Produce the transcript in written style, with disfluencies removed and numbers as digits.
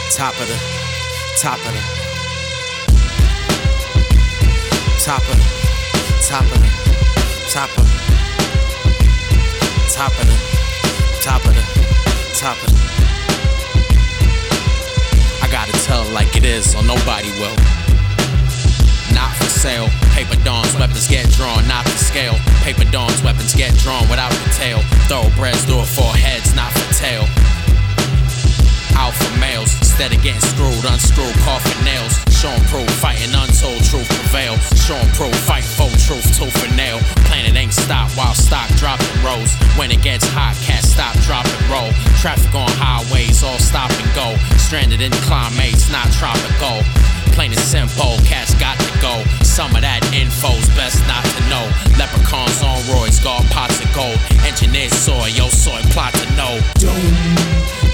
Top of the, top of the, top of the, top of the, top of the, top of the, top of the, top of the. I gotta tell it like it is, or nobody will. Not for sale. Paper dawns, weapons get drawn, not for scale. Paper dawns, weapons get drawn without the tail. Thoroughbreds do it for heads, not for tail. Alpha males, instead of getting screwed, unscrew coffin nails. Showing proof, fighting untold truth prevail. Showing proof, fight full truth, tooth and nail. Planet ain't stop while stock dropping rolls. When it gets hot, cats stop, drop and roll. Traffic on highways, all stop and go. Stranded in climates, not tropical. Plain and simple, cats got to go. Some of that info's best not to know. Leprechauns on roids, guard pots of gold. Engineers soy, yo soy plot to know. Doom.